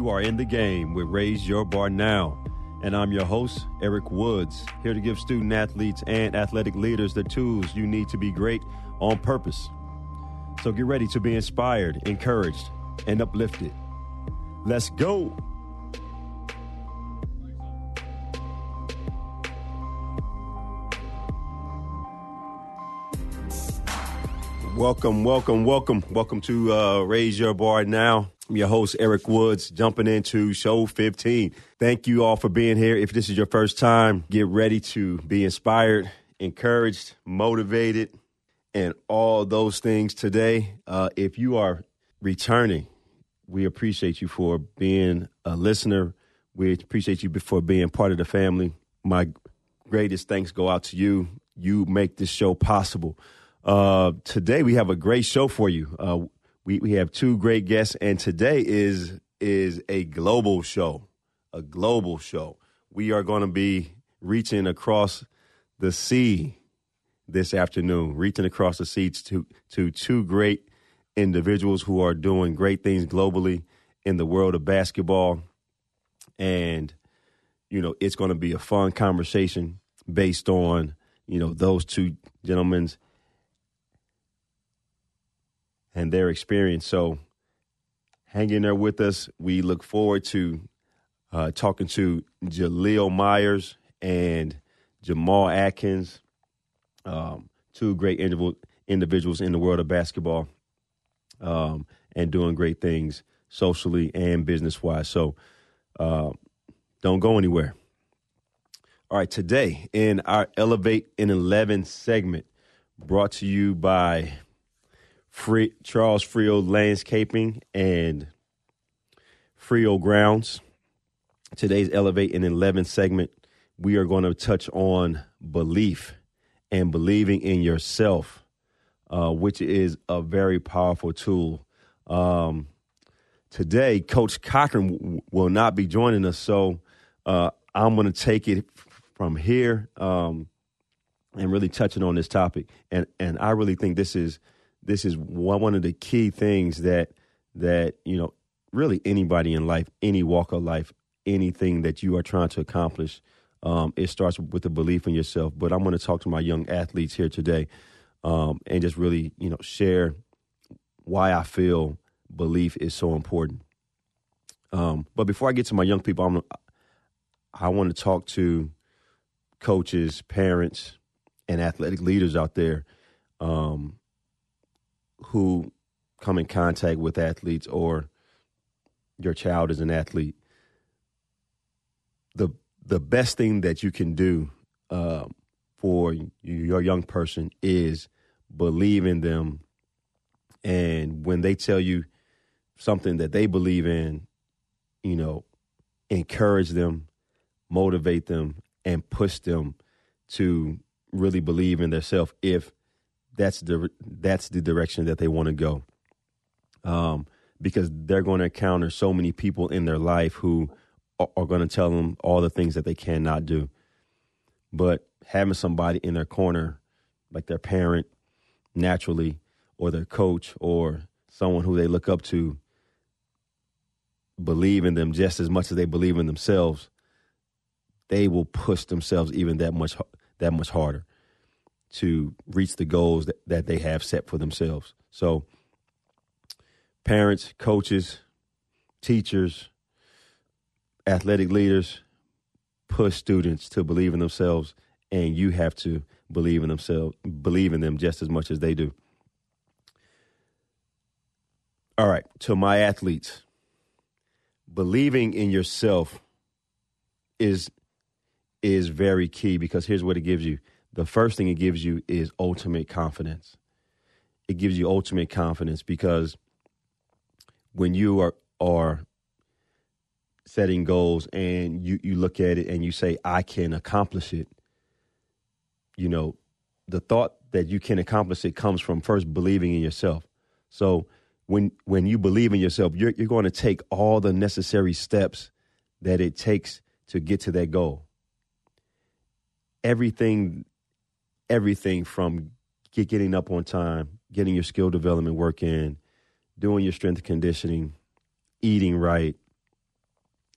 You are in the game with Raise Your Bar Now. And I'm your host, Eric Woods, here to give student athletes and athletic leaders the tools you need to be great on purpose. So get ready to be inspired, encouraged, and uplifted. Let's go. Welcome to Raise Your Bar Now. I'm your host, Eric Woods, jumping into show 15. Thank you all for being here. If this is your first time, get ready to be inspired, encouraged, motivated, and all those things today. If you are returning, we appreciate you for being a listener. We appreciate you for being part of the family. My greatest thanks go out to you. You make this show possible. Today we have a great show for you. We have two great guests, and today is a global show. A global show. We are going to be reaching across the sea this afternoon, reaching across the seas to two great individuals who are doing great things globally in the world of basketball. And, you know, it's going to be a fun conversation based on, you know, those two gentlemen's and their experience. So hang in there with us. We look forward to talking to Jaleel Myers and Jamal Atkins, two great individuals in the world of basketball and doing great things socially and business-wise. So don't go anywhere. All right, today in our Elevate in 11 segment, brought to you by Charles Frio Landscaping and Frio Grounds. Today's Elevate in 11 segment, we are going to touch on belief and believing in yourself, which is a very powerful tool. Today, Coach Cochran will not be joining us, so I'm going to take it from here and really touching on this topic. And I really think this is one of the key things that you know, really anybody in life, any walk of life, anything that you are trying to accomplish, it starts with a belief in yourself. But I'm going to talk to my young athletes here today and just really, you know, share why I feel belief is so important. But before I get to my young people, I want to talk to coaches, parents, and athletic leaders out there who come in contact with athletes, or your child is an athlete. The best thing that you can do for your young person is believe in them. And when they tell you something that they believe in, you know, encourage them, motivate them, and push them to really believe in themselves if that's the direction that they want to go. Because they're going to encounter so many people in their life who are going to tell them all the things that they cannot do. But having somebody in their corner, like their parent naturally, or their coach, or someone who they look up to, believe in them just as much as they believe in themselves, they will push themselves even that much harder to reach the goals that they have set for themselves. So parents, coaches, teachers, athletic leaders, push students to believe in themselves, and you have to believe in them just as much as they do. All right, to my athletes, believing in yourself is very key, because here's what it gives you. The first thing it gives you is ultimate confidence. It gives you ultimate confidence because when you are setting goals and you look at it and you say, I can accomplish it, you know, the thought that you can accomplish it comes from first believing in yourself. So when you believe in yourself, you're going to take all the necessary steps that it takes to get to that goal. Everything from getting up on time, getting your skill development work in, doing your strength and conditioning, eating right,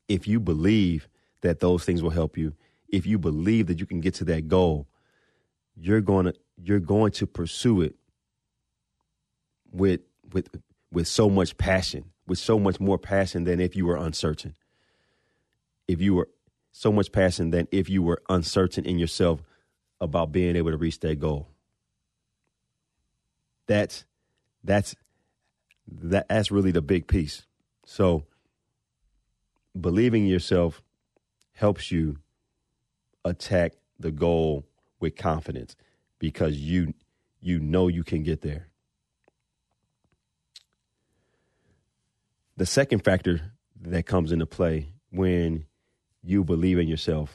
if you believe that those things will help you, if you believe that you can get to that goal, you're going to pursue it with so much passion, with so much more passion than if you were uncertain. If you were so much passion than if you were uncertain in yourself about being able to reach that goal. That's really the big piece. So believing in yourself helps you attack the goal with confidence because you know you can get there. The second factor that comes into play when you believe in yourself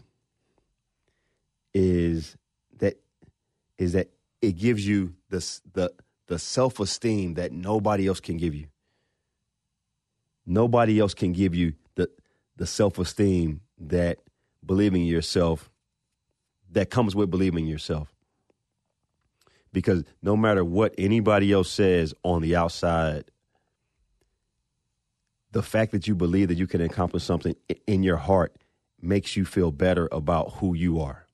is that it gives you the self-esteem that nobody else can give you. Nobody else can give you the self-esteem that believing in yourself, that comes with believing in yourself. Because no matter what anybody else says on the outside, the fact that you believe that you can accomplish something in your heart makes you feel better about who you are.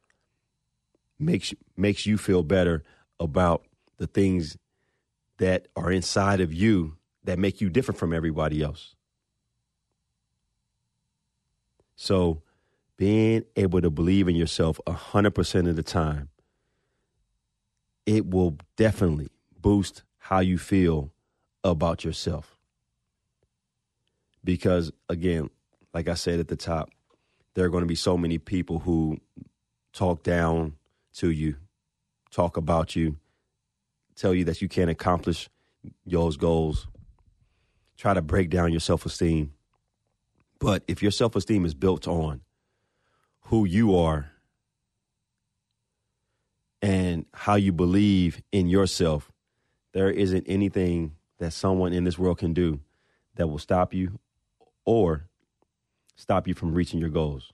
Makes you feel better about the things that are inside of you that make you different from everybody else. So being able to believe in yourself 100% of the time, it will definitely boost how you feel about yourself. Because, again, like I said at the top, there are going to be so many people who talk down to you, talk about you, tell you that you can't accomplish those goals, try to break down your self-esteem. But if your self-esteem is built on who you are and how you believe in yourself, there isn't anything that someone in this world can do that will stop you or stop you from reaching your goals.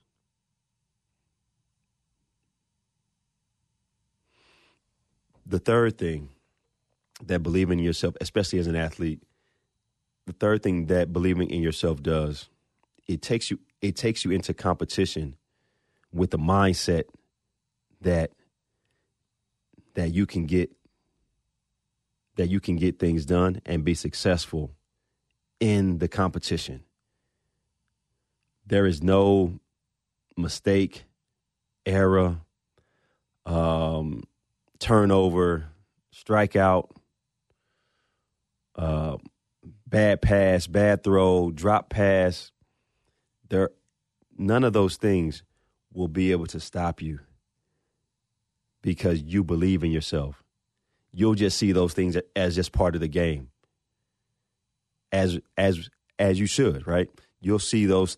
The third thing that believing in yourself, especially as an athlete, the third thing that believing in yourself does, it takes you into competition with the mindset that you can get things done and be successful in the competition. There is no mistake, error, turnover, strikeout, bad pass, bad throw, drop pass. None of those things will be able to stop you because you believe in yourself. You'll just see those things as just part of the game, as you should, right? You'll see those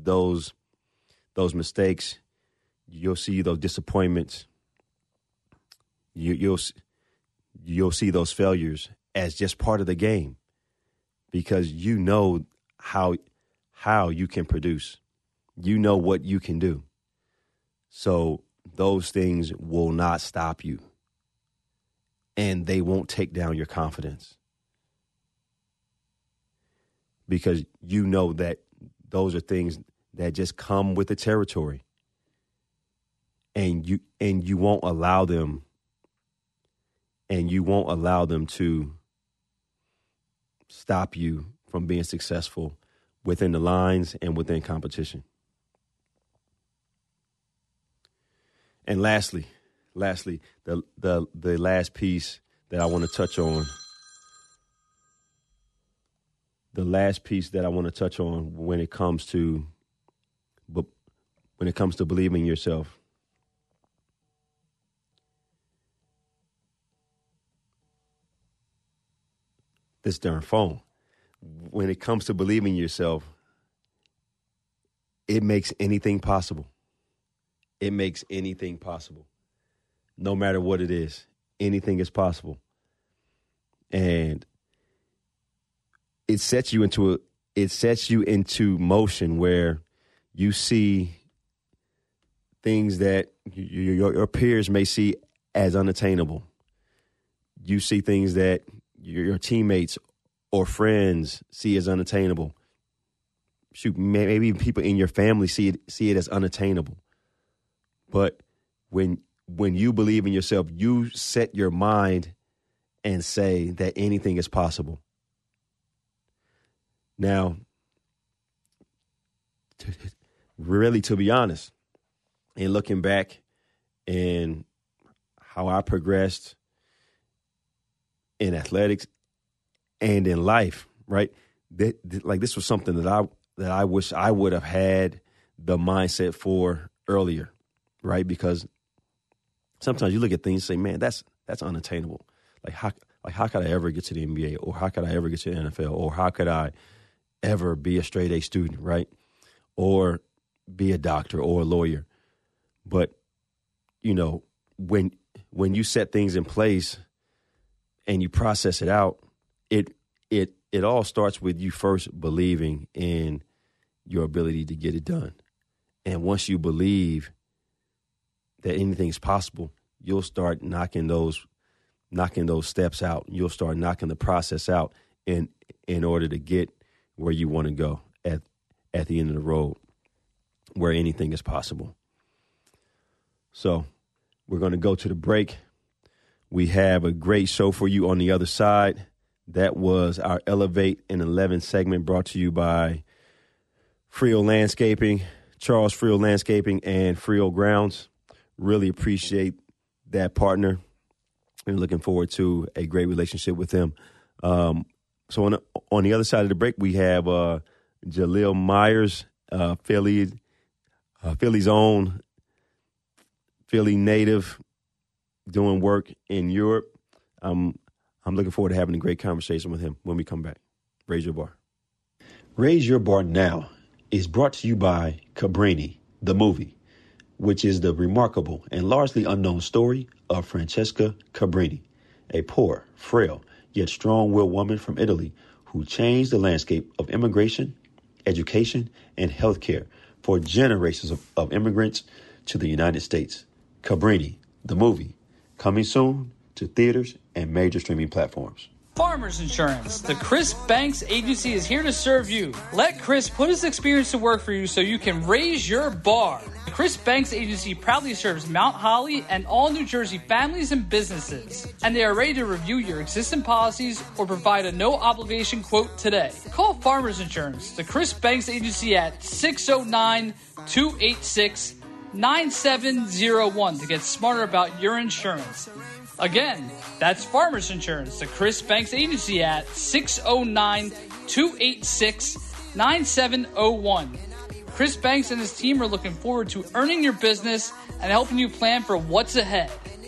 mistakes. You'll see those disappointments. You'll see those failures as just part of the game because you know how you can produce. You know what you can do. So those things will not stop you, and they won't take down your confidence because you know that those are things that just come with the territory, and you won't allow them, to stop you from being successful within the lines and within competition. And lastly, the last piece that I want to touch on. The last piece that I want to touch on when it comes to believing in yourself. This darn phone. When it comes to believing in yourself, it makes anything possible. It makes anything possible. No matter what it is, anything is possible. And it sets you into motion where you see things that your peers may see as unattainable. You see things that your teammates or friends see as unattainable. maybe people in your family see it as unattainable. But when you believe in yourself, you set your mind and say that anything is possible. Now, really, to be honest, and looking back and how I progressed in athletics and in life, right? Like this was something that I wish I would have had the mindset for earlier, right? Because sometimes you look at things and say, man, that's unattainable. Like how could I ever get to the NBA, or how could I ever get to the NFL, or how could I ever be a straight A student, right? Or be a doctor or a lawyer. But, you know, when you set things in place and you process it out, it all starts with you first believing in your ability to get it done. And once you believe that anything's possible, you'll start knocking those steps out. You'll start knocking the process out in order to get where you want to go at the end of the road, where anything is possible. So we're going to go to the break. We have a great show for you on the other side. That was our Elevate in 11 segment, brought to you by Frio Landscaping, Charles Frio Landscaping, and Frio Grounds. Really appreciate that partner. And looking forward to a great relationship with them. So on the other side of the break, we have Jaleel Myers, Philly's own, Philly native, doing work in Europe. I'm looking forward to having a great conversation with him when we come back. Raise Your Bar. Raise Your Bar Now is brought to you by Cabrini, the movie, which is the remarkable and largely unknown story of Francesca Cabrini, a poor, frail, yet strong-willed woman from Italy who changed the landscape of immigration, education, and healthcare for generations of immigrants to the United States. Cabrini, the movie, coming soon to theaters and major streaming platforms. Farmers Insurance. The Chris Banks Agency is here to serve you. Let Chris put his experience to work for you so you can raise your bar. The Chris Banks Agency proudly serves Mount Holly and all New Jersey families and businesses. And they are ready to review your existing policies or provide a no-obligation quote today. Call Farmers Insurance, the Chris Banks Agency at 609-286-9701 to get smarter about your insurance. Again, that's Farmers Insurance, the Chris Banks Agency at 609-286-9701. Chris Banks and his team are looking forward to earning your business and helping you plan for what's ahead.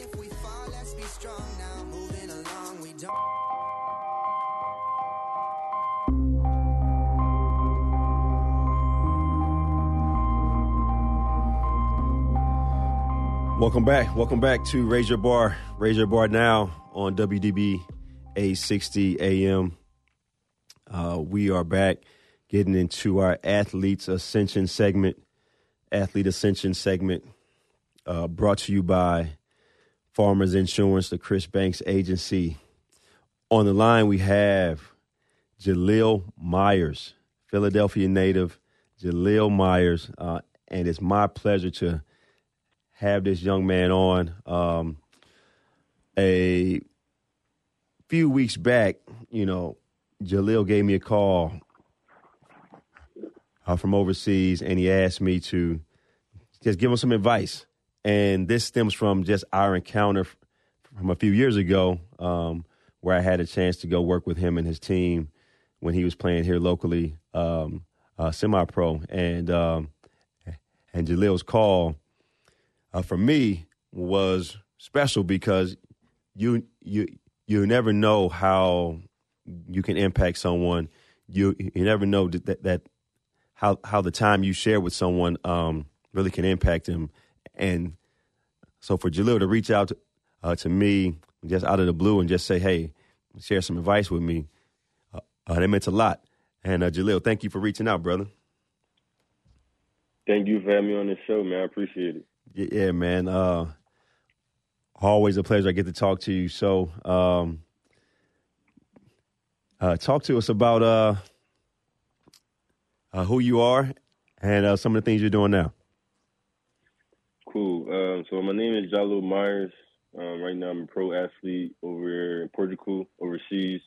Welcome back to Raise Your Bar. Raise Your Bar Now on WDB 860 AM. We are back getting into our Athlete Ascension segment, brought to you by Farmers Insurance, the Chris Banks Agency. On the line, we have Jaleel Myers, Philadelphia native, Jaleel Myers, and it's my pleasure to have this young man on. A few weeks back, Jaleel gave me a call from overseas, and he asked me to just give him some advice. And this stems from just our encounter from a few years ago, where I had a chance to go work with him and his team when he was playing here locally, semi-pro. And Jaleel's call for me was special because you never know how you can impact someone. You never know that how the time you share with someone really can impact them. And so for Jaleel to reach out to me just out of the blue and just say, hey, share some advice with me, that meant a lot. And Jaleel, thank you for reaching out, brother. Thank you for having me on the show, man. I appreciate it. Yeah, man. Always a pleasure. I get to talk to you. So talk to us about who you are, and some of the things you're doing now. Cool. So my name is Jalil Myers. Right now I'm a pro athlete over in Portugal, overseas.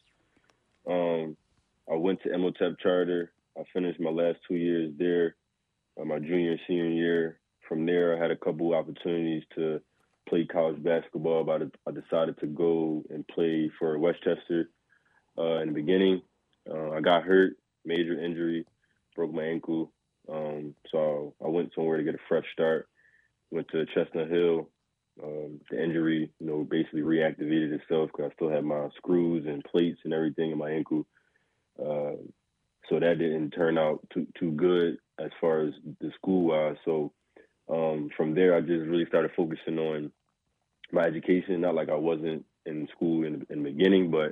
I went to Emotep Charter. I finished my last 2 years there, my junior and senior year. From there, I had a couple opportunities to play college basketball, but I decided to go and play for Westchester in the beginning. I got hurt, major injury, broke my ankle. So I went somewhere to get a fresh start. Went to Chestnut Hill. The injury, basically reactivated itself because I still had my screws and plates and everything in my ankle. So that didn't turn out too good as far as the school-wise. So from there, I just really started focusing on my education. Not like I wasn't in school in the beginning, but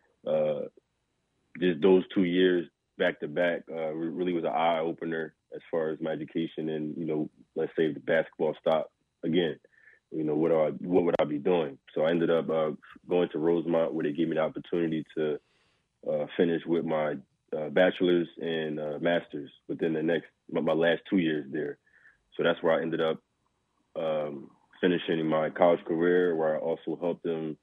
just those 2 years back to back really was an eye opener as far as my education. And let's say if the basketball stopped again, what would I be doing? So I ended up going to Rosemont, where they gave me the opportunity to finish with my bachelor's and master's within my last 2 years there. So that's where I ended up finishing my college career, where I also helped them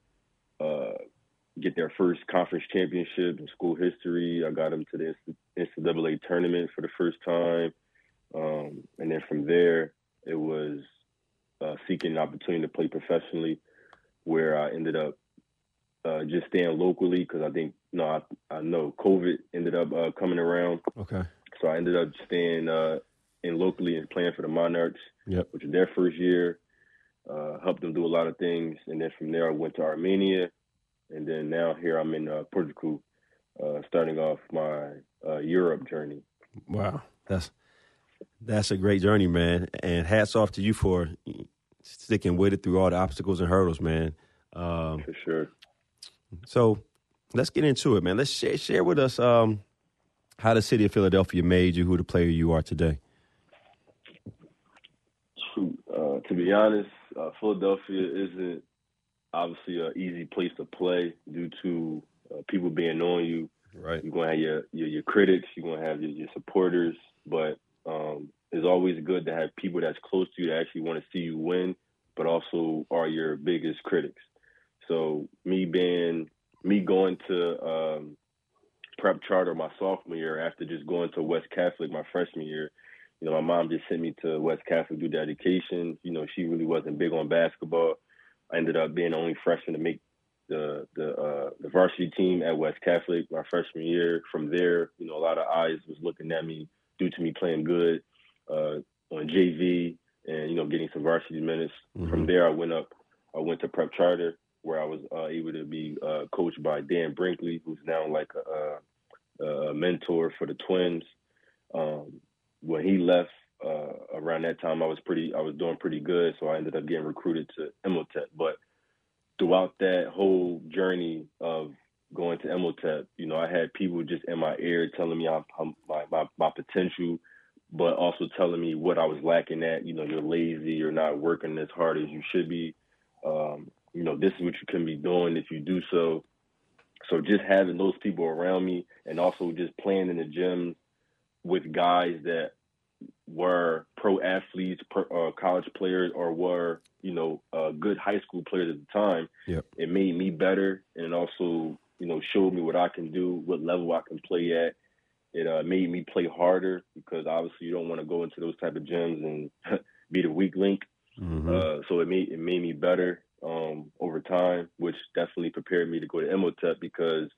get their first conference championship in school history. I got them to the NCAA tournament for the first time. And then from there, it was seeking an opportunity to play professionally, where I ended up just staying locally because I know COVID ended up coming around. Okay. So I ended up staying in locally and playing for the Monarchs, which was their first year. Helped them do a lot of things. And then from there, I went to Armenia. And then now here I'm in Portugal, starting off my Europe journey. Wow. That's a great journey, man. And hats off to you for sticking with it through all the obstacles and hurdles, man. For sure. So let's get into it, man. Let's share with us how the city of Philadelphia made you who the player you are today. To be honest, Philadelphia isn't obviously an easy place to play due to people being on you. Right. You're going to have your critics. You're going to have your supporters. But it's always good to have people that's close to you that actually want to see you win, but also are your biggest critics. So me going to prep charter my sophomore year after just going to West Catholic my freshman year, my mom just sent me to West Catholic to do dedication. She really wasn't big on basketball. I ended up being the only freshman to make the varsity team at West Catholic my freshman year. From there, a lot of eyes was looking at me due to me playing good on JV and getting some varsity minutes. Mm-hmm. From there, I went to prep charter, where I was able to be coached by Dan Brinkley, who's now like a mentor for the Twins. When he left around that time, I was doing pretty good, so I ended up getting recruited to Emotep. But throughout that whole journey of going to Emotep, I had people just in my ear telling me my potential, but also telling me what I was lacking at. You're lazy, you're not working as hard as you should be. This is what you can be doing if you do so. So just having those people around me, and also just playing in the gym with guys that were pro athletes, college players, or were, good high school players at the time, It made me better, and also, showed me what I can do, what level I can play at. It made me play harder, because obviously you don't want to go into those type of gyms and be the weak link. Mm-hmm. So it made me better over time, which definitely prepared me to go to Emotep, because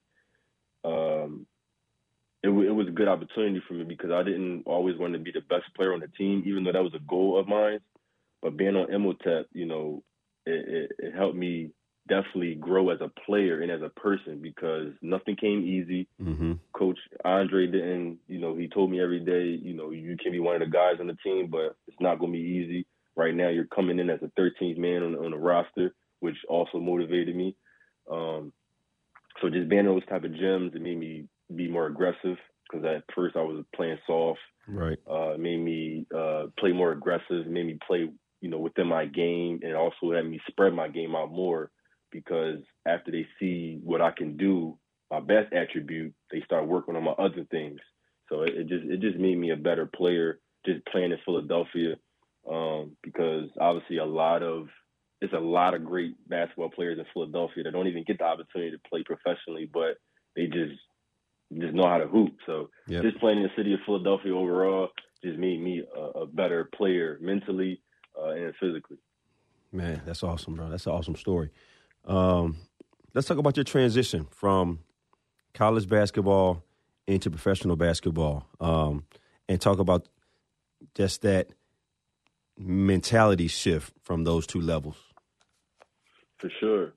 it was a good opportunity for me, because I didn't always want to be the best player on the team, even though that was a goal of mine. But being on Emotep, it helped me definitely grow as a player and as a person, because nothing came easy. Mm-hmm. Coach Andre didn't, he told me every day, you can be one of the guys on the team, but it's not going to be easy. Right now, you're coming in as a 13th man on the roster, which also motivated me. So just being in those type of gyms, it made me be more aggressive, because at first I was playing soft. Right. Made me play more aggressive, made me play, within my game, and also had me spread my game out more, because after they see what I can do, my best attribute, they start working on my other things. So it just made me a better player just playing in Philadelphia, because obviously it's a lot of great basketball players in Philadelphia that don't even get the opportunity to play professionally, but they just know how to hoop. So just playing in the city of Philadelphia overall just made me a better player mentally and physically. Man, that's awesome, bro. That's an awesome story. Let's talk about your transition from college basketball into professional basketball, and talk about just that mentality shift from those two levels. For sure.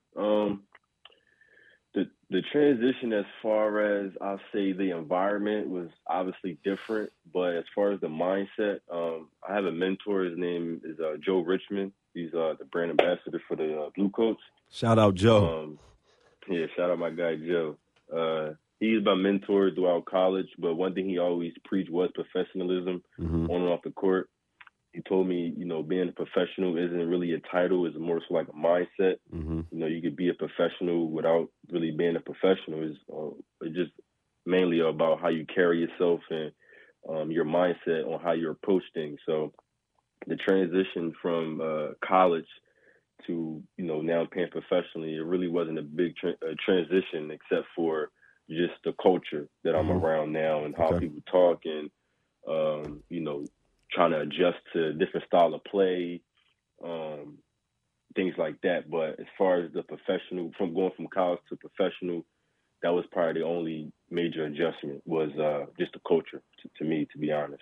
The transition, as far as I'll say the environment, was obviously different, but as far as the mindset, I have a mentor. His name is Joe Richmond. He's the brand ambassador for the Blue Coats. Shout out Joe. Shout out my guy Joe. He's my mentor throughout college, but one thing he always preached was professionalism on and off the court. He told me, being a professional isn't really a title. It's more so like a mindset. You could be a professional without really being a professional. It's just mainly about how you carry yourself and your mindset on how you approach things. So the transition from college to, now playing professionally, it really wasn't a big transition except for just the culture that I'm around now and how people talk and, trying to adjust to different style of play, things like that. But as far as the professional, from going from college to professional, that was probably the only major adjustment was just the culture to me, to be honest.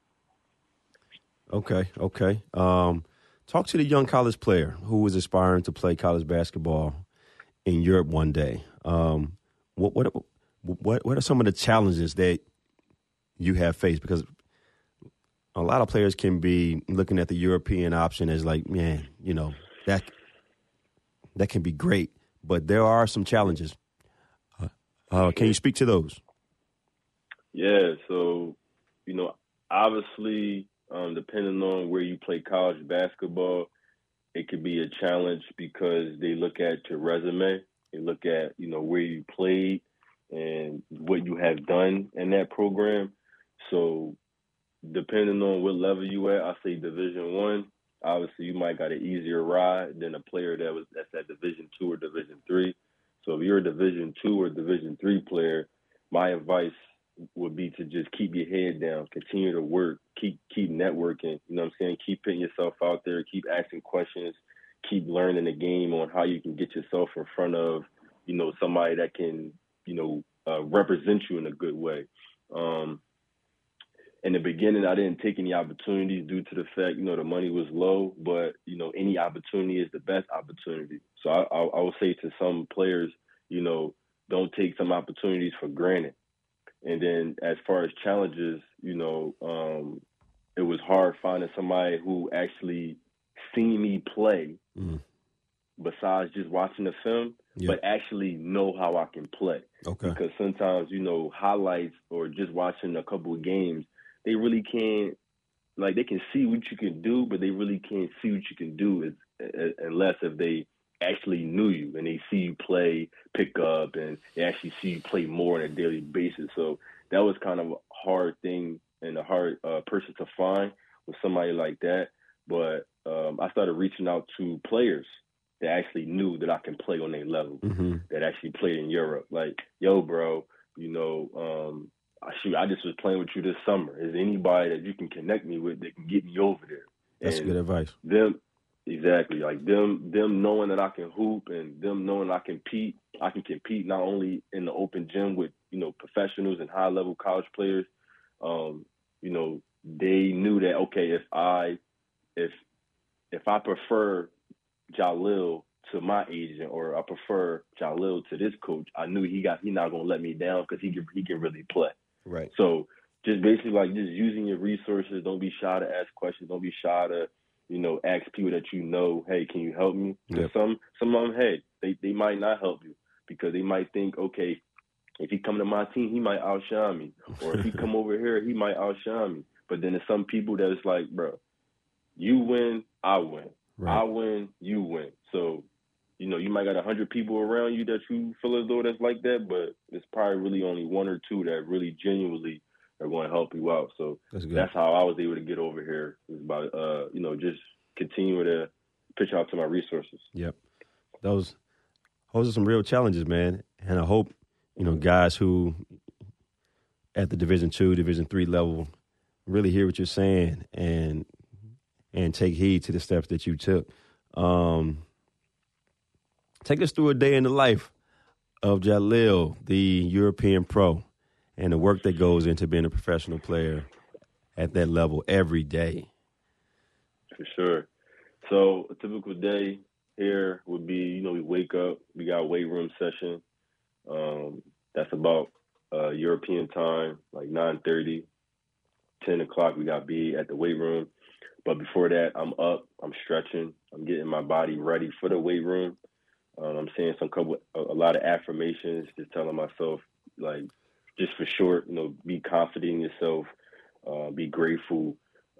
Okay. Talk to the young college player who was aspiring to play college basketball in Europe one day. What are some of the challenges that you have faced? Because a lot of players can be looking at the European option as like, man, that can be great, but there are some challenges. Can you speak to those? Yeah, so, obviously, depending on where you play college basketball, it could be a challenge because they look at your resume. They look at, where you played and what you have done in that program. So depending on what level you at, I say Division I. Obviously, you might got an easier ride than a player that's at Division II or Division III. So if you're a Division II or Division III player, my advice would be to just keep your head down, continue to work, keep networking. You know what I'm saying? Keep putting yourself out there, keep asking questions, keep learning the game on how you can get yourself in front of, somebody that can, represent you in a good way. In the beginning, I didn't take any opportunities due to the fact, the money was low, but, any opportunity is the best opportunity. So I would say to some players, don't take some opportunities for granted. And then as far as challenges, it was hard finding somebody who actually seen me play besides just watching the film, but actually know how I can play. Okay. Because sometimes, highlights or just watching a couple of games, they really can't, like, they can see what you can do, but they really can't see what you can do unless if they actually knew you and they see you play, pick up, and they actually see you play more on a daily basis. So that was kind of a hard thing and a hard person to find with somebody like that. But I started reaching out to players that actually knew that I can play on their level, that actually played in Europe. Like, yo, bro, I just was playing with you this summer. Is there anybody that you can connect me with that can get me over there? That's good advice. Exactly. Like them knowing that I can hoop and them knowing I can compete not only in the open gym with, professionals and high level college players. They knew that, okay, if I prefer Jalil to my agent or I prefer Jalil to this coach, I knew he not gonna let me down because he can really play. Right. So just basically like just using your resources. Don't be shy to ask questions. Don't be shy to, ask people that hey, can you help me? Yep. Some of them, hey, they might not help you because they might think, okay, if he come to my team, he might outshine me. Or if he come over here, he might outshine me. But then there's some people that it's like, bro, you win, I win. Right. I win, you win. So, you might got 100 people around you that you feel as though that's like that, but it's probably really only one or two that really genuinely are going to help you out. So that's how I was able to get over here. It was about, just continuing to pitch out to my resources. Yep. Those are some real challenges, man. And I hope, guys who at the Division II, Division III level really hear what you're saying and take heed to the steps that you took. Take us through a day in the life of Jalil, the European pro, and the work that goes into being a professional player at that level every day. For sure. So a typical day here would be, we wake up, we got a weight room session. That's about European time, like 9:30, 10 o'clock, we got to be at the weight room. But before that, I'm up, I'm stretching, I'm getting my body ready for the weight room. I'm saying a lot of affirmations, just telling myself, like, just for short, be confident in yourself, be grateful,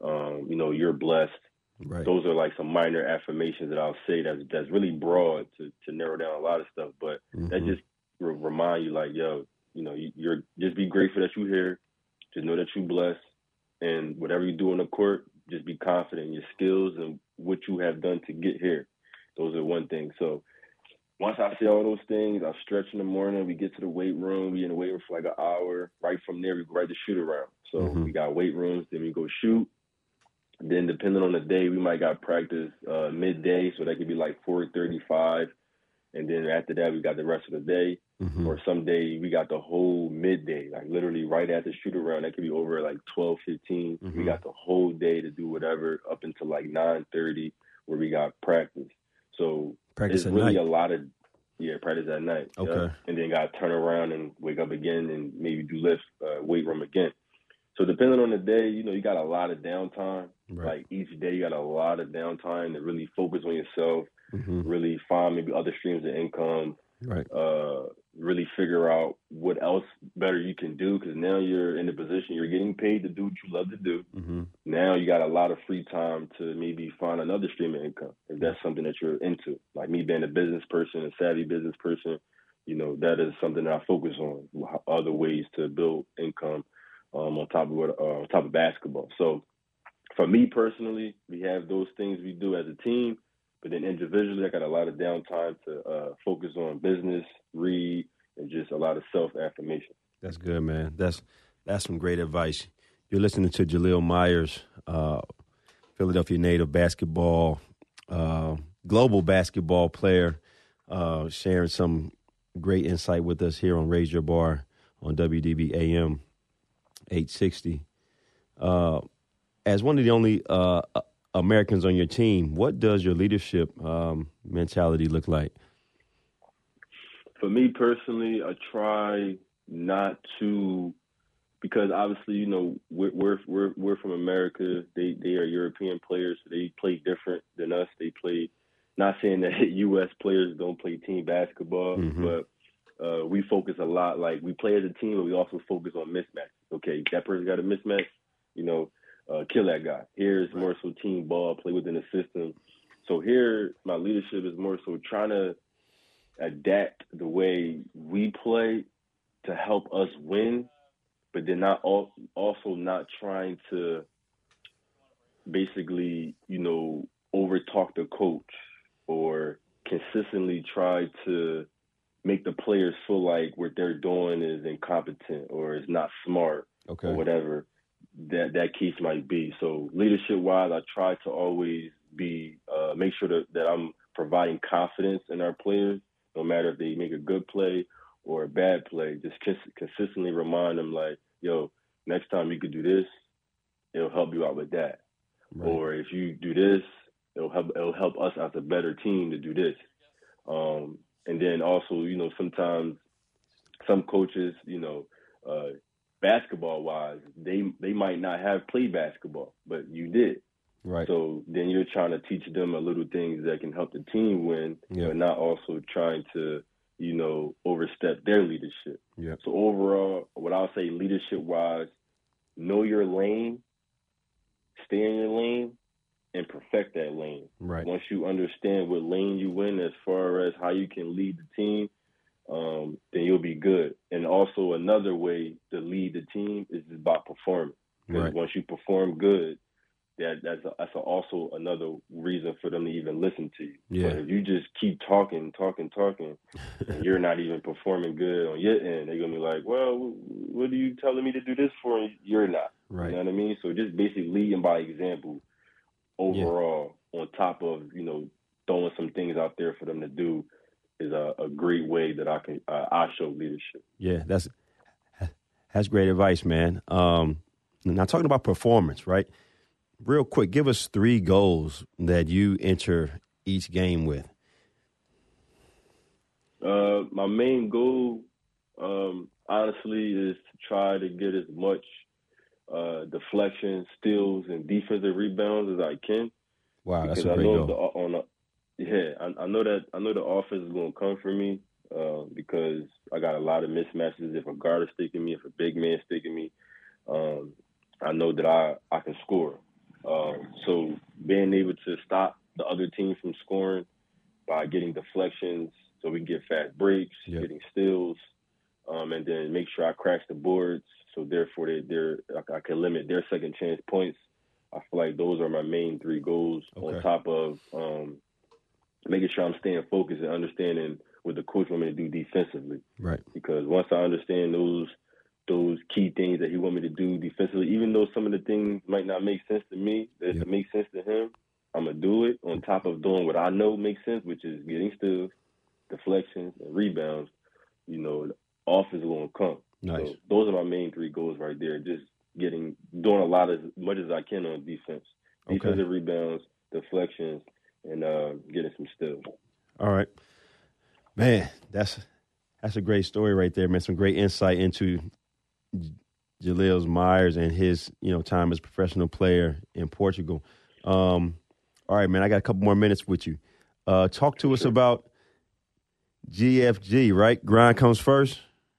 you're blessed. Right. Those are like some minor affirmations that I'll say that's really broad to narrow down a lot of stuff, but that just remind you, like, yo, you're just be grateful that you're here, just know that you're blessed, and whatever you do on the court, just be confident in your skills and what you have done to get here. Those are one thing. So once I say all those things, I stretch in the morning, we get to the weight room, we in the weight room for like an hour. Right from there, we go right to shoot around. So we got weight rooms, then we go shoot. Then depending on the day, we might got practice midday, so that could be like 4:35. And then after that, we got the rest of the day. Or some day we got the whole midday, like literally right after shoot around. That could be over at like 12:15. We got the whole day to do whatever up until like 9:30 where we got practice. So practice it's really night. A lot of practice at night. Okay. Yeah? And then got to turn around and wake up again and maybe do lifts, weight room again. So depending on the day, you got a lot of downtime. Right. Like each day you got a lot of downtime to really focus on yourself, really find maybe other streams of income, right. Really figure out what else better you can do, because now you're in a position, you're getting paid to do what you love to do. Now you got a lot of free time to maybe find another stream of income if that's something that you're into. Like me being a business person, a savvy business person, that is something that I focus on, other ways to build income on top of basketball. So for me personally, we have those things we do as a team, but then individually, I got a lot of downtime to focus on business, read, and just a lot of self-affirmation. That's good, man. That's some great advice. You're listening to Jalil Myers, Philadelphia native basketball, global basketball player, sharing some great insight with us here on Raise Your Bar on WDB AM 860. As one of the only Americans on your team, what does your leadership mentality look like? For me personally, I try not to, because obviously, we're from America. They are European players, so they play different than us. They play, not saying that U.S. players don't play team basketball, but we focus a lot. Like, we play as a team, but we also focus on mismatches. Okay, that person got a mismatch, kill that guy. Here is more so team ball, play within the system. So here, my leadership is more so trying to adapt the way we play to help us win, but then also not trying to basically, over talk the coach or consistently try to make the players feel like what they're doing is incompetent or is not smart or whatever that case might be. So leadership-wise, I try to always be make sure that I'm providing confidence in our players, no matter if they make a good play or a bad play. Just consistently remind them, like, yo, next time you could do this, it'll help you out with that. Right. Or if you do this, it'll help us as a better team to do this. And then also, sometimes some coaches, basketball-wise, they might not have played basketball, but you did. Right. So then you're trying to teach them a little things that can help the team win, but not also trying to, overstep their leadership. Yeah. So overall, what I'll say leadership-wise, know your lane, stay in your lane, and perfect that lane. Right. Once you understand what lane you in as far as how you can lead the team, then then you'll be good. And also another way to lead the team is by performing. Because once you perform good, that's also another reason for them to even listen to you. Yeah. But if you just keep talking, and you're not even performing good on your end, they're going to be like, well, what are you telling me to do this for? And you're not. Right. You know what I mean? So just basically leading by example overall, on top of, throwing some things out there for them to do, is a great way that I show leadership. Yeah, that's great advice, man. Now talking about performance, right? Real quick, give us 3 goals that you enter each game with. My main goal, honestly, is to try to get as much deflection, steals, and defensive rebounds as I can. Wow, that's a great goal. I know the offense is going to come for me because I got a lot of mismatches. If a guard is sticking me, if a big man is sticking me, I know that I can score. So being able to stop the other team from scoring by getting deflections, so we can get fast breaks, getting steals, and then make sure I crash the boards. So therefore, I can limit their second chance points. I feel like those are my main 3 goals. On top of making sure I'm staying focused and understanding what the coach wants me to do defensively. Right. Because once I understand those key things that he wants me to do defensively, even though some of the things might not make sense to me, that it makes sense to him, I'm going to do it on top of doing what I know makes sense, which is getting steals, deflections, and rebounds. The offense is going to come. Nice. So those are my main 3 goals right there. Just doing as much as I can on defense. Defensive rebounds, deflections, and getting some steals. All right. Man, that's a great story right there, man. Some great insight into Jaleel Myers and his, time as a professional player in Portugal. All right, man, I got a couple more minutes with you. Talk to us about GFG, right? Grind comes first?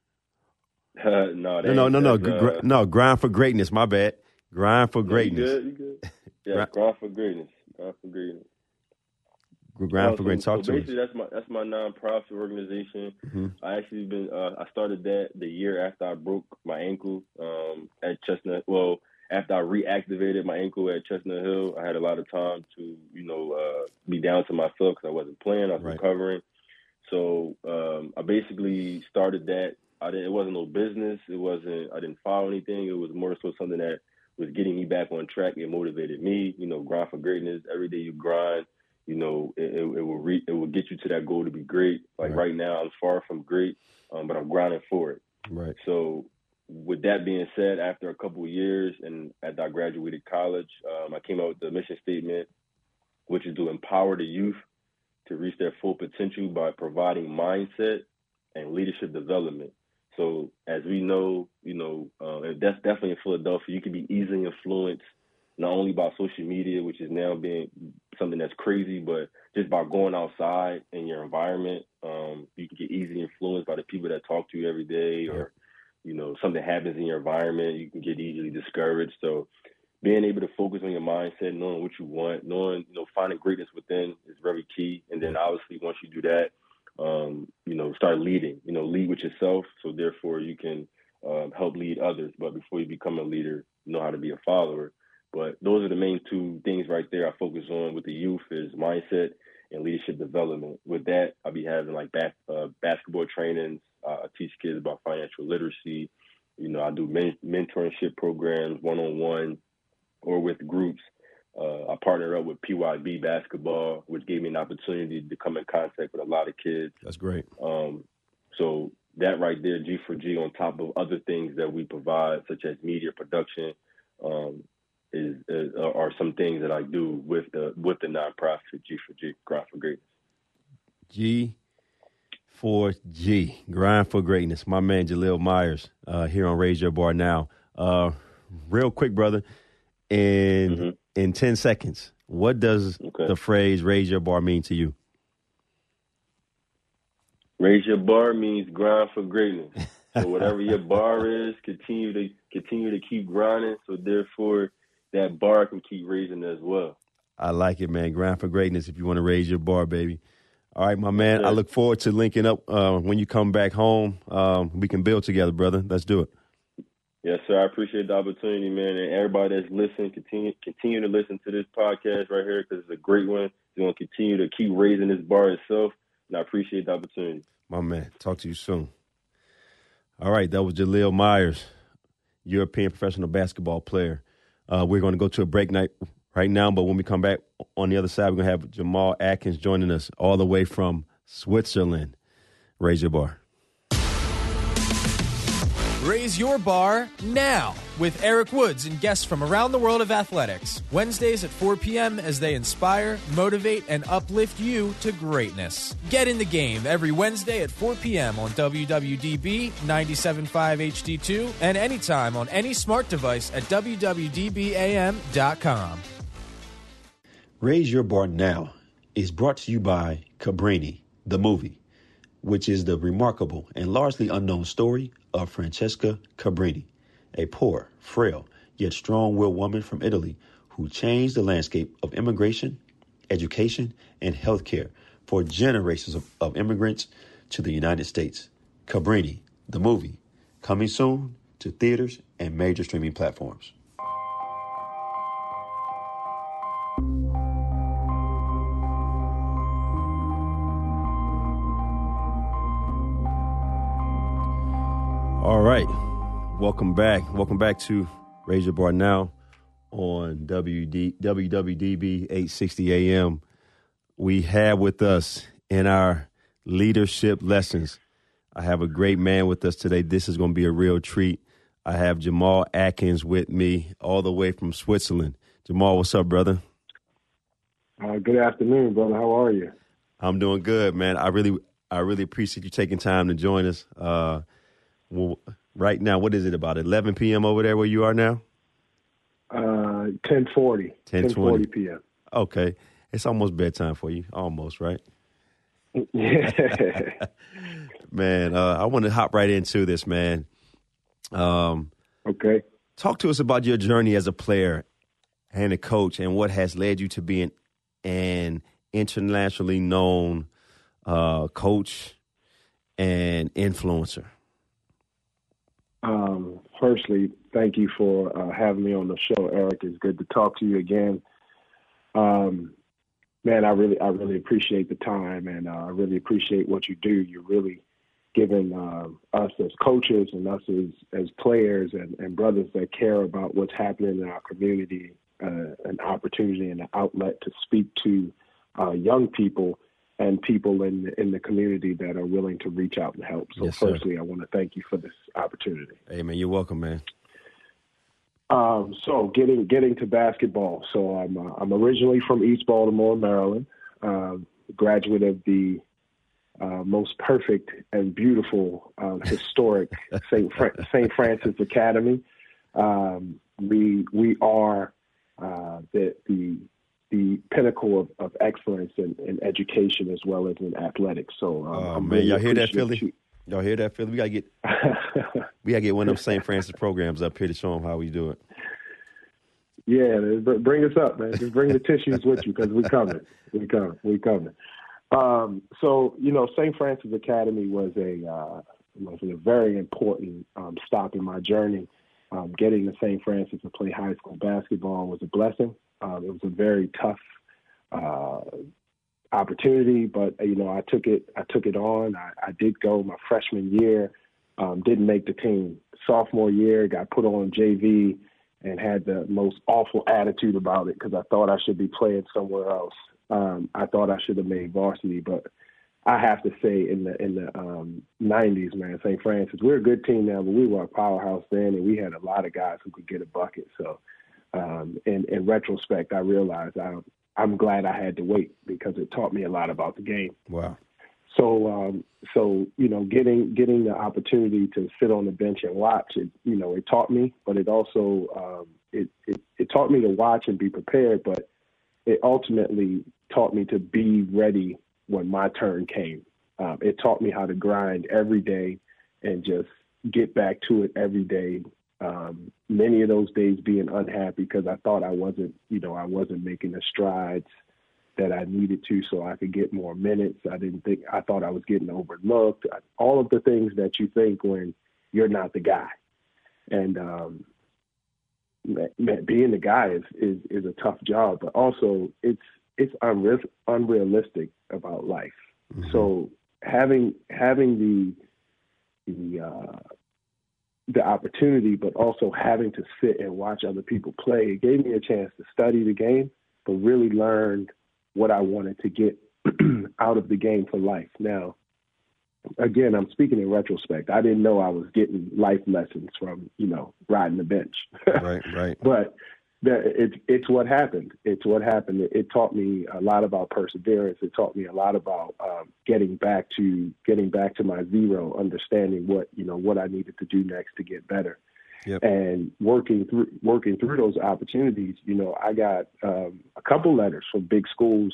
No, grind for greatness. My bad. Grind for greatness. You good. Yeah, grind for greatness. Grind for greatness. Grind for greatness. Talk to us. Basically, that's my nonprofit organization. Mm-hmm. I actually I started that the year after I broke my ankle at Chestnut. Well, after I reactivated my ankle at Chestnut Hill, I had a lot of time to be down to myself because I wasn't playing. I was recovering. So I basically started that. It wasn't no business. I didn't follow anything. It was more so something that was getting me back on track. It motivated me. Grind for greatness. Every day you grind. It will get you to that goal to be great. Like right now, I'm far from great, but I'm grinding for it. Right. So with that being said, after a couple of years and after I graduated college, I came out with the mission statement, which is to empower the youth to reach their full potential by providing mindset and leadership development. So as we know, and that's definitely in Philadelphia, you can be easily influenced not only by social media, which is now being something that's crazy, but just by going outside in your environment, you can get easily influenced by the people that talk to you every day, or, something happens in your environment, you can get easily discouraged. So being able to focus on your mindset, knowing what you want, knowing, finding greatness within is very key. And then obviously once you do that, start leading, lead with yourself. So therefore you can help lead others. But before you become a leader, know how to be a follower. But those are the main 2 things right there I focus on with the youth is mindset and leadership development. With that, I'll be having like basketball trainings. I teach kids about financial literacy. I do mentorship programs, one-on-one or with groups. I partnered up with PYB Basketball, which gave me an opportunity to come in contact with a lot of kids. That's great. So that right there, G4G, on top of other things that we provide, such as media production, are some things that I do with the nonprofit G4G, Grind for Greatness. G4G, Grind for Greatness. My man Jaleel Myers here on Raise Your Bar Now. Real quick, brother, in 10 seconds, what does the phrase "raise your bar" mean to you? Raise your bar means grind for greatness. So whatever your bar is, continue to keep grinding. So therefore, that bar can keep raising as well. I like it, man. Grind for greatness if you want to raise your bar, baby. All right, my man. I look forward to linking up when you come back home. We can build together, brother. Let's do it. Yes, sir. I appreciate the opportunity, man. And everybody that's listening, continue to listen to this podcast right here because it's a great one. It's going to continue to keep raising this bar itself, and I appreciate the opportunity. My man. Talk to you soon. All right, that was Jaleel Myers, European professional basketball player. We're going to go to a break night right now, but when we come back on the other side, we're going to have Jamal Atkins joining us all the way from Switzerland. Raise your bar. Raise your bar now with Eric Woods and guests from around the world of athletics. Wednesdays at 4 p.m. as they inspire, motivate, and uplift you to greatness. Get in the game every Wednesday at 4 p.m. on WWDB 97.5 HD2 and anytime on any smart device at WWDBAM.com. Raise Your Bar Now is brought to you by Cabrini, the movie, which is the remarkable and largely unknown story of Francesca Cabrini, a poor, frail, yet strong-willed woman from Italy who changed the landscape of immigration, education, and healthcare for generations of immigrants to the United States. Cabrini, the movie, coming soon to theaters and major streaming platforms. All right. Welcome back. Welcome back to Raise Your Bar Now on WWDB 860 AM. We have with us in our leadership lessons, I have a great man with us today. This is going to be a real treat. I have Jamal Atkins with me all the way from Switzerland. Jamal, what's up, brother? Good afternoon, brother. How are you? I'm doing good, man. I really appreciate you taking time to join us. Well, right now, what is it, about 11 p.m. over there where you are now? 10:40 p.m. Okay. It's almost bedtime for you. Almost, right? Yeah. Man, I want to hop right into this, man. Okay. Talk to us about your journey as a player and a coach and what has led you to being an internationally known coach and influencer. Firstly, thank you for having me on the show, Eric. It's good to talk to you again. Man, I really appreciate the time, and I really appreciate what you do. You're really giving us as coaches and us as players and brothers that care about what's happening in our community an opportunity and an outlet to speak to young people and people in the community that are willing to reach out and help. So yes, firstly, I want to thank you for this opportunity. Hey, man, you're welcome, man. So getting to basketball. So I'm originally from East Baltimore, Maryland, graduate of the most perfect and beautiful, historic St. Francis Academy. We are the pinnacle of excellence in education as well as in athletics. So, man, really y'all hear that, Philly? Y'all hear that, Philly? We gotta get one of them St. Francis programs up here to show them how we do it. Yeah, bring us up, man. Just bring the tissues with you because we coming. So, St. Francis Academy was a very important stop in my journey. Getting to St. Francis to play high school basketball was a blessing. It was a very tough opportunity, but I took it on. I did go my freshman year, didn't make the team. Sophomore year, got put on JV and had the most awful attitude about it because I thought I should be playing somewhere else. I thought I should have made varsity, but I have to say in the 90s, man, St. Francis, we're a good team now, but we were a powerhouse then, and we had a lot of guys who could get a bucket. So in retrospect, I realized I'm glad I had to wait because it taught me a lot about the game. Wow. So getting the opportunity to sit on the bench and watch it, it taught me, but it also it taught me to watch and be prepared, but it ultimately taught me to be ready when my turn came. It taught me how to grind every day and just get back to it every day. Many of those days being unhappy because I thought I wasn't making the strides that I needed to so I could get more minutes. I thought I was getting overlooked. All of the things that you think when you're not the guy. And being the guy is a tough job, but also it's unrealistic about life. Mm-hmm. So having the opportunity, but also having to sit and watch other people play, it gave me a chance to study the game, but really learn what I wanted to get out of the game for life. Now, again, I'm speaking in retrospect. I didn't know I was getting life lessons from, riding the bench. Right. But it's what happened. It's what happened. It taught me a lot about perseverance. It taught me a lot about getting back to my zero, understanding what I needed to do next to get better. Yep. And working through those opportunities, I got a couple letters from big schools,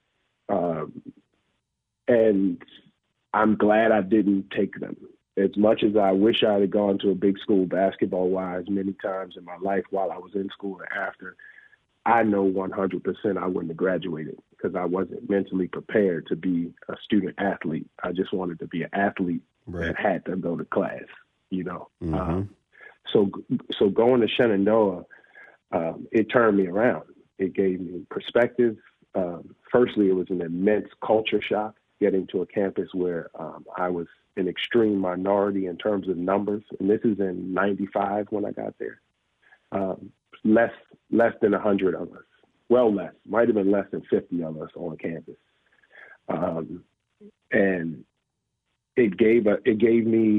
and I'm glad I didn't take them. As much as I wish I had gone to a big school basketball-wise many times in my life while I was in school and after, I know 100% I wouldn't have graduated because I wasn't mentally prepared to be a student athlete. I just wanted to be an athlete that had to go to class, Mm-hmm. So going to Shenandoah, it turned me around. It gave me perspective. Firstly, it was an immense culture shock getting to a campus where I was an extreme minority in terms of numbers. And this is in 95 when I got there. Less than 100 of us. Well, might have been less than 50 of us on campus. And it gave me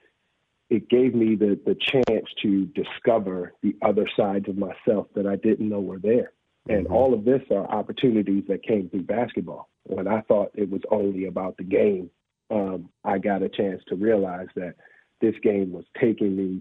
the chance to discover the other sides of myself that I didn't know were there. And all of this are opportunities that came through basketball. When I thought it was only about the game, I got a chance to realize that this game was taking me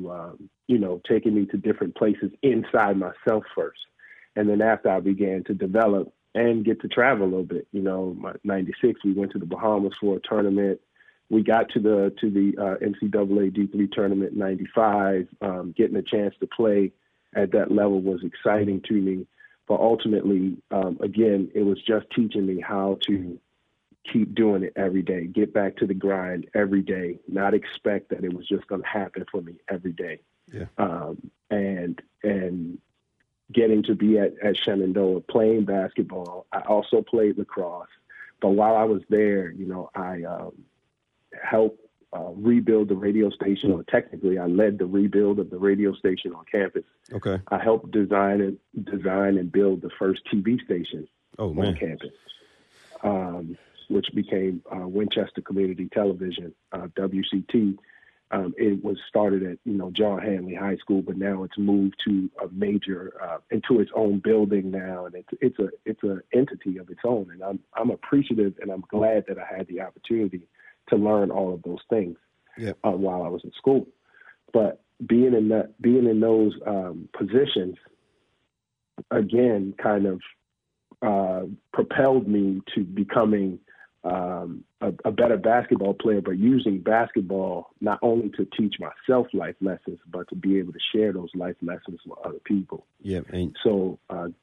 to different places inside myself first. And then after I began to develop and get to travel a little bit, my 96, we went to the Bahamas for a tournament. We got to the NCAA D3 tournament in 95. Getting a chance to play at that level was exciting to me. But ultimately, again, it was just teaching me how to keep doing it every day, get back to the grind every day, not expect that it was just going to happen for me every day. Yeah. And getting to be at Shenandoah playing basketball. I also played lacrosse. But while I was there, I helped rebuild the radio station, or technically I led the rebuild of the radio station on campus. Okay. I helped design and build the first TV station on campus, which became Winchester Community Television, WCT. It was started at John Hanley High School, but now it's moved to a major into its own building now, and it's an entity of its own. And I'm appreciative, and I'm glad that I had the opportunity to learn all of those things while I was in school. But being in those positions, again, kind of propelled me to becoming a better basketball player, but using basketball not only to teach myself life lessons, but to be able to share those life lessons with other people. So,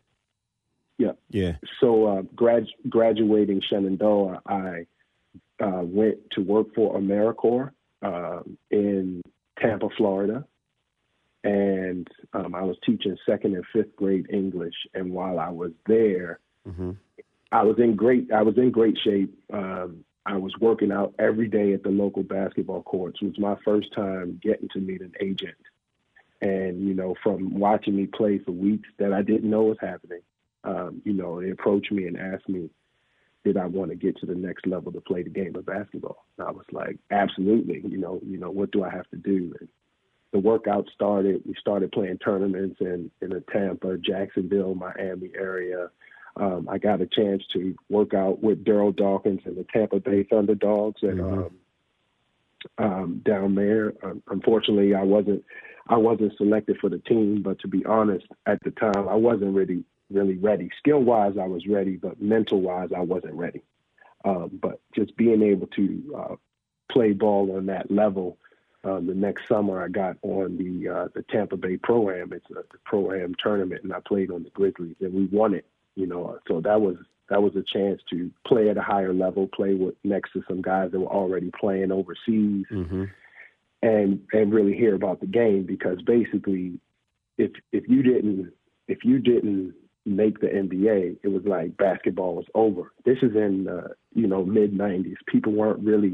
So graduating Shenandoah, I went to work for AmeriCorps in Tampa, Florida, and I was teaching 2nd and 5th grade English. And while I was there, I was in great shape. I was working out every day at the local basketball courts. It was my first time getting to meet an agent. And, from watching me play for weeks that I didn't know was happening, they approached me and asked me, did I want to get to the next level to play the game of basketball? And I was like, absolutely. What do I have to do? And the workout started. We started playing tournaments in the Tampa, Jacksonville, Miami area. I got a chance to work out with Daryl Dawkins and the Tampa Bay Thunderdogs and down there. Unfortunately, I wasn't selected for the team, but to be honest, at the time, I wasn't really ready. Skill-wise, I was ready, but mental-wise, I wasn't ready. But just being able to play ball on that level, the next summer I got on the Tampa Bay Pro-Am. It's a Pro-Am tournament, and I played on the Grizzlies, and we won it. So that was that was a chance to play at a higher level, play next to some guys that were already playing overseas, and really hear about the game. Because basically, if you didn't make the NBA, it was like basketball was over. This is in mid '90s. People weren't really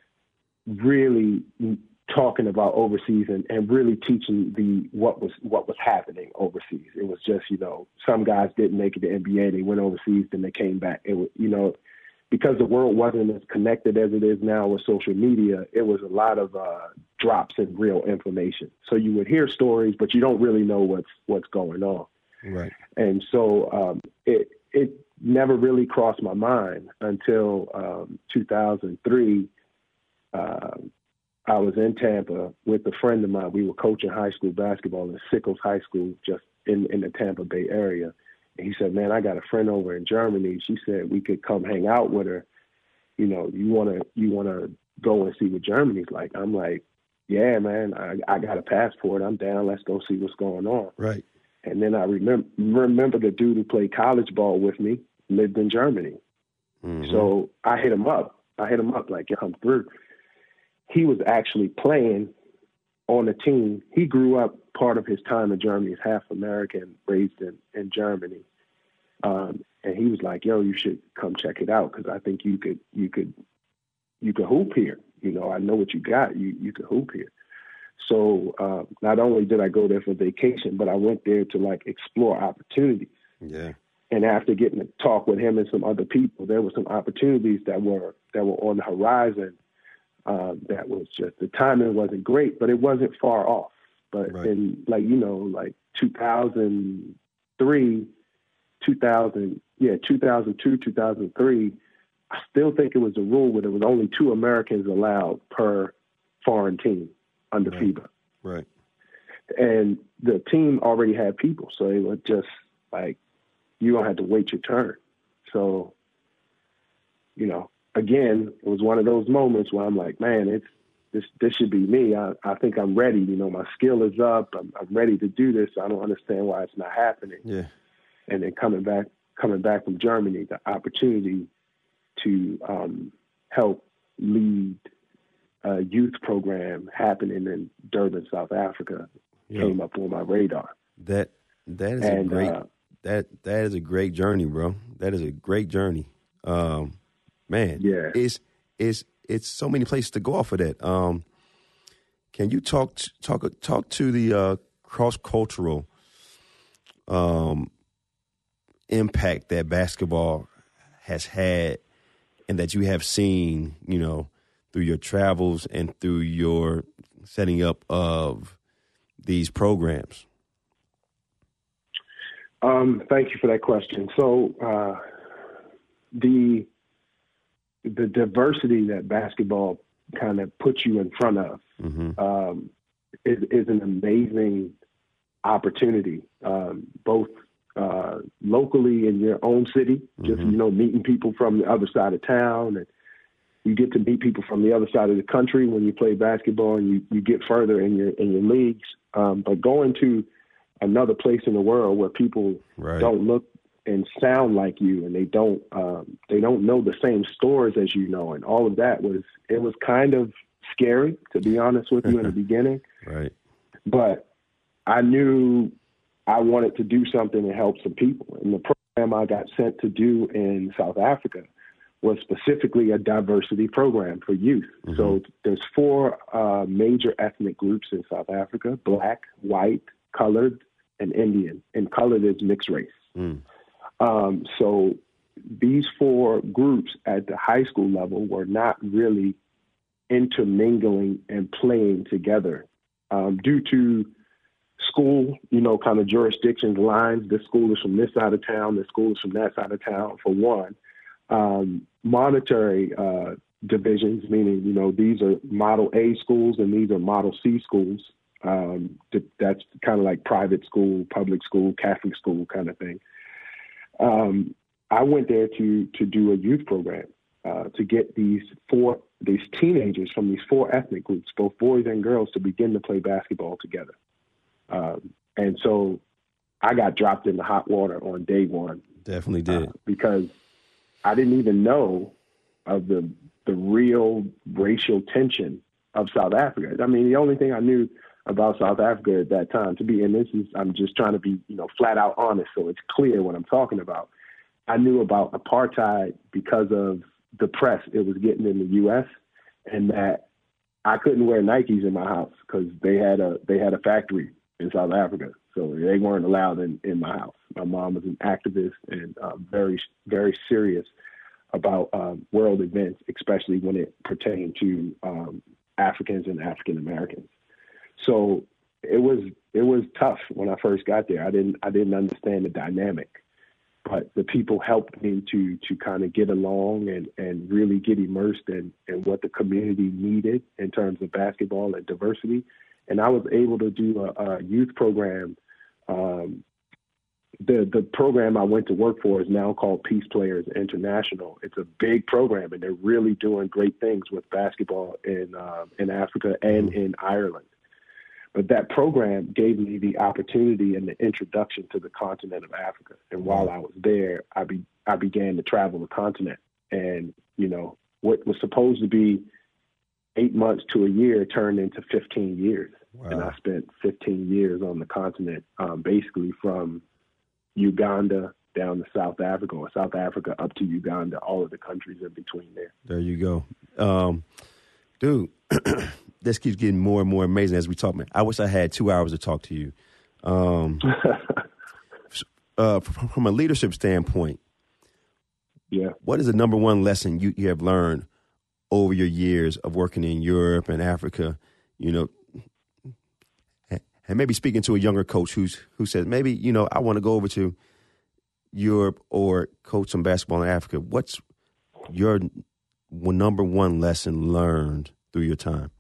talking about overseas and really teaching what was happening overseas. It was just, some guys didn't make it to NBA, they went overseas, then they came back. It was, because the world wasn't as connected as it is now with social media, it was a lot of drops in real information. So you would hear stories, but you don't really know what's going on. Right. And so it never really crossed my mind until 2003. I was in Tampa with a friend of mine. We were coaching high school basketball in Sickles High School, just in the Tampa Bay area. And he said, "Man, I got a friend over in Germany." She said we could come hang out with her. You wanna go and see what Germany's like? I'm like, "Yeah, man, I got a passport. I'm down. Let's go see what's going on." Right. And then I remember the dude who played college ball with me lived in Germany. So I hit him up. Like, "Come through." He was actually playing on a team. He grew up, part of his time in Germany. He's half American, raised in Germany. And he was like, "Yo, you should come check it out, because I think you could hoop here. I know what you got. You could hoop here." So not only did I go there for vacation, but I went there to explore opportunities. Yeah. And after getting to talk with him and some other people, there were some opportunities that were on the horizon. That was just, the timing wasn't great, but it wasn't far off. But in 2002, 2003, I still think it was a rule where there was only 2 Americans allowed per foreign team under FIBA. Right. And the team already had people, so it was just like, you don't have to wait your turn. So, again, it was one of those moments where I'm like, man, this should be me. I think I'm ready. My skill is up. I'm ready to do this. I don't understand why it's not happening. Yeah. And then coming back from Germany, the opportunity to help lead a youth program happening in Durban, South Africa, came up on my radar. That is a great that is a great journey, bro. That is a great journey. Man, yeah, it's so many places to go off of that. Can you talk to the cross-cultural impact that basketball has had, and that you have seen, through your travels and through your setting up of these programs? Thank you for that question. So the diversity that basketball kind of puts you in front of is an amazing opportunity, both locally in your own city, just, meeting people from the other side of town, and you get to meet people from the other side of the country when you play basketball, and you get further in your leagues. But going to another place in the world where people don't look and sound like you, and they don't know the same stories as you know, and all of that was kind of scary, to be honest with you, in the beginning. Right. But I knew I wanted to do something to help some people. And the program I got sent to do in South Africa was specifically a diversity program for youth. So there's 4 major ethnic groups in South Africa: Black, white, colored, and Indian. And colored is mixed race. So these 4 groups at the high school level were not really intermingling and playing together due to school, kind of jurisdictions, lines. This school is from this side of town, this school is from that side of town, for one. Monetary divisions, meaning, these are Model A schools and these are Model C schools. That's kind of like private school, public school, Catholic school kind of thing. I went there to do a youth program to get these teenagers from these 4 ethnic groups, both boys and girls, to begin to play basketball together. And so I got dropped in the hot water on day one. Definitely did. Because I didn't even know of the real racial tension of South Africa. I mean, the only thing I knew about South Africa at that time, I'm just trying to be, flat out honest, so it's clear what I'm talking about. I knew about apartheid because of the press it was getting in the U.S. and that I couldn't wear Nikes in my house because they had a factory in South Africa, so they weren't allowed in my house. My mom was an activist and very, very serious about world events, especially when it pertained to Africans and African Americans. So it was tough when I first got there. I didn't understand the dynamic, but the people helped me to kind of get along and really get immersed in what the community needed in terms of basketball and diversity. And I was able to do a youth program. The program I went to work for is now called Peace Players International. It's a big program, and they're really doing great things with basketball in Africa and in Ireland. But that program gave me the opportunity and the introduction to the continent of Africa. And while I was there, I began to travel the continent. And, what was supposed to be 8 months to a year turned into 15 years. Wow. And I spent 15 years on the continent, basically from Uganda down to South Africa, or South Africa up to Uganda, all of the countries in between there. There you go. Dude, this keeps getting more and more amazing as we talk, man. I wish I had 2 hours to talk to you. From a leadership standpoint, what is the number one lesson you have learned over your years of working in Europe and Africa, and maybe speaking to a younger coach who says, maybe, I want to go over to Europe or coach some basketball in Africa. What's your number one lesson learned through your time?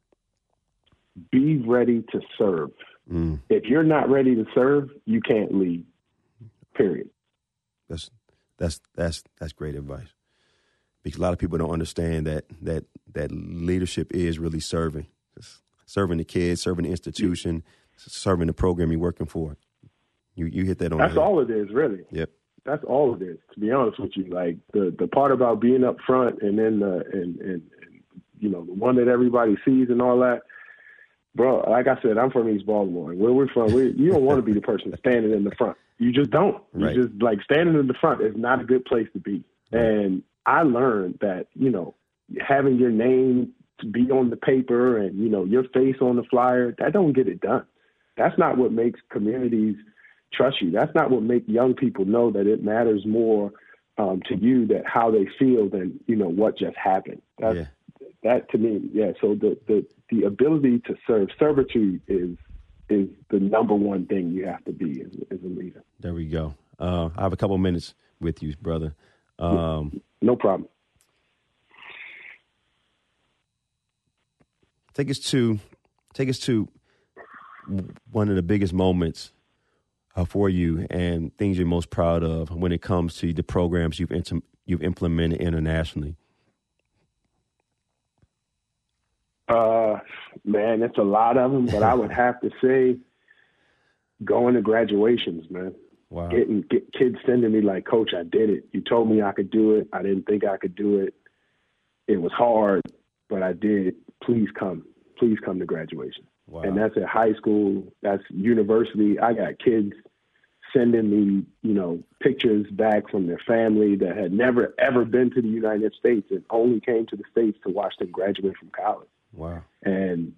Be ready to serve. If you're not ready to serve, you can't lead. Period. That's great advice, because a lot of people don't understand that leadership is really serving the kids, serving the institution, serving the program you're working for. You hit that on. That's all it is, really. Yep. That's all it is, to be honest with you. Like the part about being up front and then the one that everybody sees and all that. Bro, like I said, I'm from East Baltimore. Where we're from, you don't want to be the person standing in the front. You just don't. Right. You just, like, standing in the front is not a good place to be. Right. And I learned that, having your name to be on the paper and, your face on the flyer, that don't get it done. That's not what makes communities trust you. That's not what makes young people know that it matters more to you that how they feel than, what just happened. That to me, so the ability to serve, servitude is the number one thing you have to be as a leader. There we go. I have a couple minutes with you, brother. No problem. Take us to one of the biggest moments for you and things you're most proud of when it comes to the programs you've implemented internationally. Man, it's a lot of them, but I would have to say going to graduations, man. Wow. Get kids sending me like, Coach, I did it. You told me I could do it. I didn't think I could do it. It was hard, but I did. Please come to graduation. Wow. And that's at high school. That's university. I got kids sending me, pictures back from their family that had never, ever been to the United States and only came to the States to watch them graduate from college. Wow. And,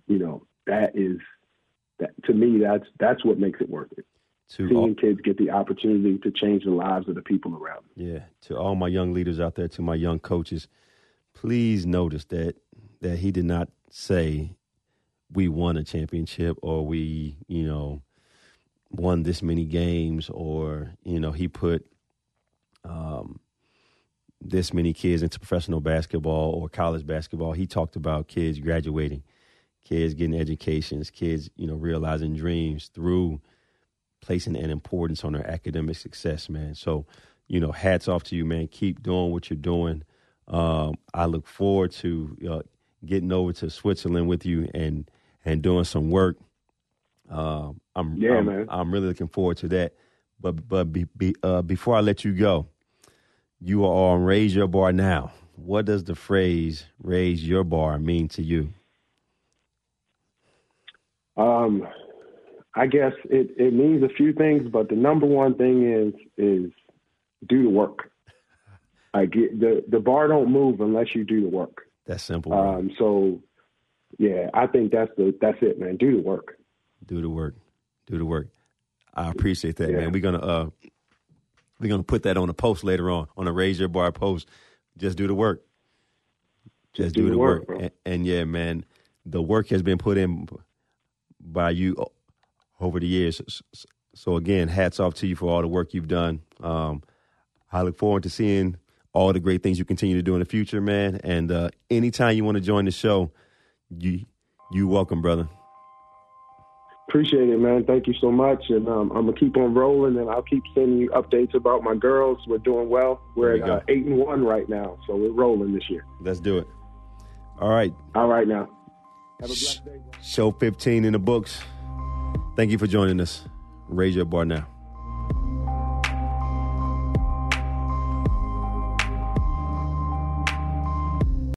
to me, that's what makes it worth it. Seeing kids get the opportunity to change the lives of the people around them. Yeah. To all my young leaders out there, to my young coaches, please notice that he did not say we won a championship or we, won this many games or, he put this many kids into professional basketball or college basketball. He talked about kids graduating, kids getting educations, kids, realizing dreams through placing an importance on their academic success, man. So, hats off to you, man. Keep doing what you're doing. I look forward to getting over to Switzerland with you and doing some work. I'm really looking forward to that. But before I let you go, You are on Raise Your Bar Now. What does the phrase "raise your bar" mean to you? I guess it means a few things, but the number one thing is do the work. The bar don't move unless you do the work. That's simple. So, yeah, I think that's it, man. Do the work. Do the work. Do the work. I appreciate that, yeah. man. We're gonna put that on a post later on a Raise Your Bar post. Just do the work. Just do the work. And yeah, man, the work has been put in by you over the years. So again, hats off to you for all the work you've done. I look forward to seeing all the great things you continue to do in the future, man. And anytime you want to join the show, you welcome, brother. Appreciate it, man. Thank you so much. And I'm going to keep on rolling, and I'll keep sending you updates about my girls. We're doing well. We're at 8-1 right now, so we're rolling this year. Let's do it. All right. All right now. Have a blessed day. Show 15 in the books. Thank you for joining us. Raise Your Bar Now.